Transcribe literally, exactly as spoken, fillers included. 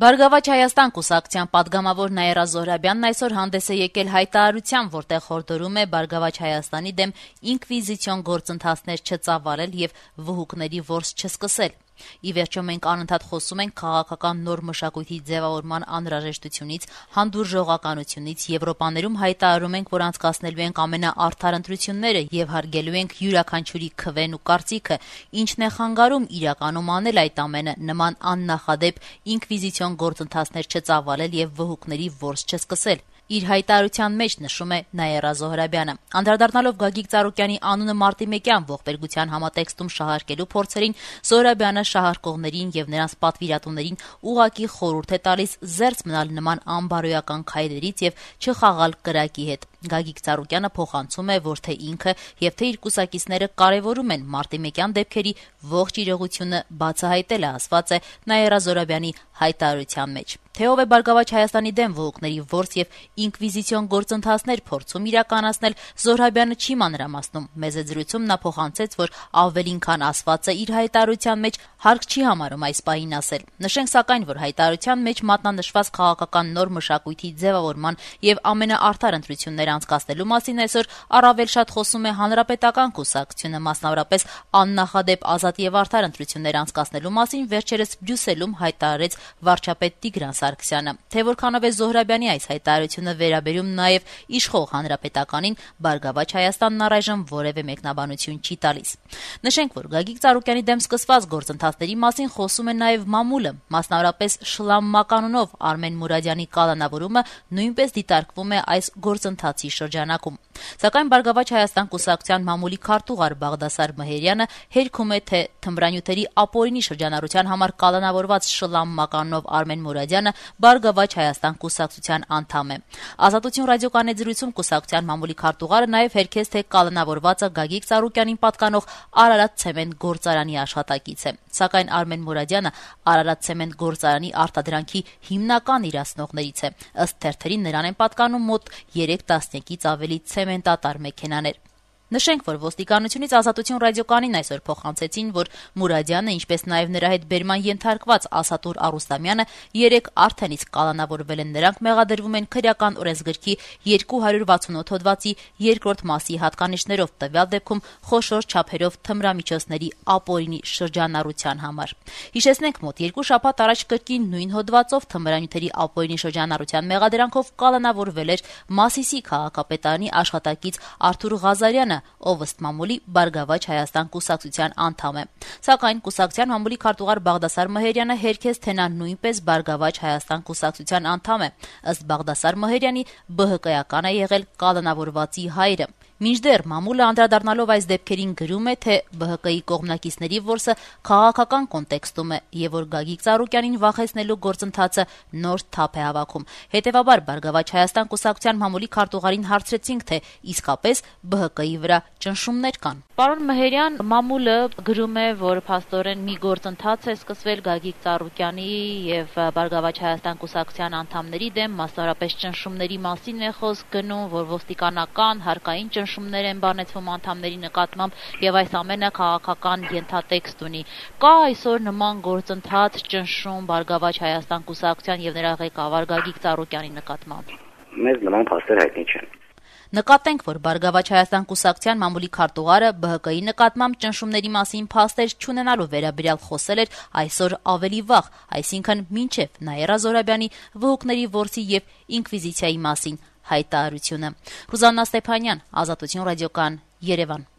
Բարգավաճ Հայաստան կուսակցության պատգամավոր Նաիրա Զոհրաբյանն այսօր հանդես է եկել հայտարարությամբ, որտեղ հորդորում է Բարգավաճ Հայաստանի դեմ ինկվիզիցիոն գործընթացներ չծավալել եւ վհուկների որս չսկսել։ Ի վերջո մենք անընդհատ խոսում ենք քաղաքական նոր մշակույթի ձևավորման անհրաժեշտությունից, հանդուրժողականությունից, Եվրոպաներում հայտարարում ենք, որ անցկացնելու ենք ամենաարդար ընտրությունները եւ հարգելու ենք յուրաքանչյուրի քվեն ու կարծիքը, ինչն է խանգարում իրականում անել այդ ամենը, նման աննախադեպ ինկվիզիցիոն գործընթացներ չծավալել եւ վհուկների որս չսկսել։ Իր հայտարարության մեջ նշում է Նաիրա Զոհրաբյանը։ Անդրադառնալով Գագիկ Ծառուկյանի անունը մարտիմեկյան ողբերգության համատեքստում շահարկելու փորձերին, Զոհրաբյանը շահարկողներին եւ նրանց պատվիրատուներին ուղղակի խորհուրդ է տալիս զերծ մնալ նման անբարոյական քայլերից եւ չխաղալ կրակի հետ։ Գագիկ Ծառուկյանը փոխանցում է, որ թե ինքը եւ թե իր կուսակիցները կարեւորում են մարտիմեկյան դեպքերի ողջ իրողությունը բացահայտելը, ասված է Նաիրա Զոհրաբյանի հայտարարության մեջ։ Թե ով է Բարգավաճ Հայաստանի դեմ վհուկների որս եւ ինկվիզիցիոն գործընթացներ փորձում իրականացնել, Զոհրաբյանը չի մանրամասնում։ Մեծ զրույցում նա փոխանցեց, որ ավելին քան ասվածը իր հայտարարության մեջ հարկ չի համարում այս պահին ասել։ Նշենք սակայն, որ հայտարարության մեջ մատնանշված քաղաքական նոր մշակույթի ձևավորման եւ ամենաարդար ընտրությունները անցկացնելու մասին այսօր առավել շատ խոսում է Հանրապետական կուսակցությունը, մասնավորապես աննախադեպ ազատ եւ արդար ընտրություններ անցկացնելու մասին վերջերս Բրյուսելում հայտարարեց վարչապետ Տիգրան Սարգսյանը։ Թե որքանով է Զոհրաբյանի այս հայտարարությունը վերաբերում նաեւ իշխող Հանրապետականին, Բարգավաճ Հայաստանն առայժմ որևէ մեկնաբանություն չի տալիս։ Նշենք, որ Գագիկ Ծառուկյանի դեմ սկսված գործընթացների մասին խոսում է նաեւ մամուլը, մասնավորապես Շլամ Մականունով Արմեն Մուրադյանի կալանավորումը նույնպես դիտարկվում է այս գործընթացի շրջանակում։ Սակայն Բարգավաճ Հայաստան կուսակցության մամուլի քարտուղար Բաղդասար Մհերյանը հերքում է, թե թմրանյութերի ապօրինի շրջանառության համար կալանավորված Շլամ Մականունով Արմեն Մուրադյանը Բարգավաճ Հայաստան կուսակցության անդամ է։ Ազատություն ռադիոկայանի զրույցում կուսակցության մամուլի քարտուղարը նաեւ հերքեց, թե կալանավորվածը Գագիկ Ծառուկյանին պատկանող Արարատ ցեմենտ գործարանի աշխատակից է։ Սակայն Արմեն Մուրադյանը Արարատ ցեմենտ գործարանի արտադրանքի հիմնական իրացնողներից է։ Ըստ թերթերի նրան են պատկանում մոտ երեք տասնյակից ավելի ցեմենտատար մեքենաներ։ Նշենք, որ ոստիկանությունից Ազատություն ռադիոկայանին այսօր փոխանցեցին, որ Մուրադյանը, ինչպես նաև նրա հետ բերման ենթարկված Ասատուր Արուստամյանը երեք արդենից կալանավորվել են։ Նրանք մեղադրվում են քրեական օրենսգրքի երկու հարյուր վաթսունութ հոդվածի երկրորդ մասի հատկանիշներով, տվյալ դեպքում խոշոր չափերով թմրամիջոցների ապօրինի շրջանառության համար։ Հիշեցնենք, մոտ երկու շաբաթ առաջ կրկին նույն հոդվածով թմրանյութերի ապօրինի շրջանառության մեղադրանքով կալանավորվել էր Մասիսի քաղաքապետարանի աշխատակից Արթուր Ղազարյանը, ով ըստ մամուլի Բարգավաճ Հայաստան կուսակցության անդամ է։ Սակայն կուսակցության մամուլի քարտուղար Բաղդասար Մհերյանը հերքեց, թե նա նույնպես Բարգավաճ Հայաստան կուսակցության անդամ է։ Ըստ Բաղդասար Մհերյանի ԲՀԿ-ական է եղել կալանավորվածի հայրը։ Մինչդեռ մամուլը անդրադառնալով այս դեպքերին գրում է, թե ԲՀԿ-ի կողմնակիցների որսը քաղաքական կոնտեքստում է եւ որ Գագիկ Ծառուկյանին վախեցնելու գործընթացը նոր թափ է հավաքում։ Հետևաբար Բարգավաճ Հայաստան կուսակցության մամուլի քարտուղարին հարցրեցինք, թե իսկապես ԲՀԿ-ի վրա ճնշումներ կան։ Պարոն Մհերյան, մամուլը գրում է, որ փաստորեն մի գործընթաց է սկսվել Գագիկ Ծառուկյանի եւ Բարգավաճ Հայաստան կուսակցության անդամների դեմ, մասնավորապես ճնշումների մասին է խոսք գնում, որ ոստիկանական հարկային ճնշումներ են բանեցվում անդամների նկատմամբ եւ այս ամենը քաղաքական ենթատեքստ ունի։ Կա այսօր նման գործընթաց, ճնշում Բարգավաճ Հայաստան կուսակցության եւ նրա ղեկավար Գագիկ Ծառուկյանի նկատմամբ։ Մեզ նման փաստեր հայտնի չեն։ Նկատենք, որ Բարգավաճ Հայաստան կուսակցության մամուլի քարտուղարը ԲՀԿ-ի նկատմամբ ճնշումների մասին փաստեր չունենալու վերաբերյալ խոսել էր այսօր ավելի վաղ, այսինքն մինչև Նաիրա Զոհրաբյանի վհուկների որսի եւ ինկվիզիցիայի մասին հայտարարությունը։ Ռուզաննա Ստեփանյան, Ազատություն ռադիոկայան, Երևան։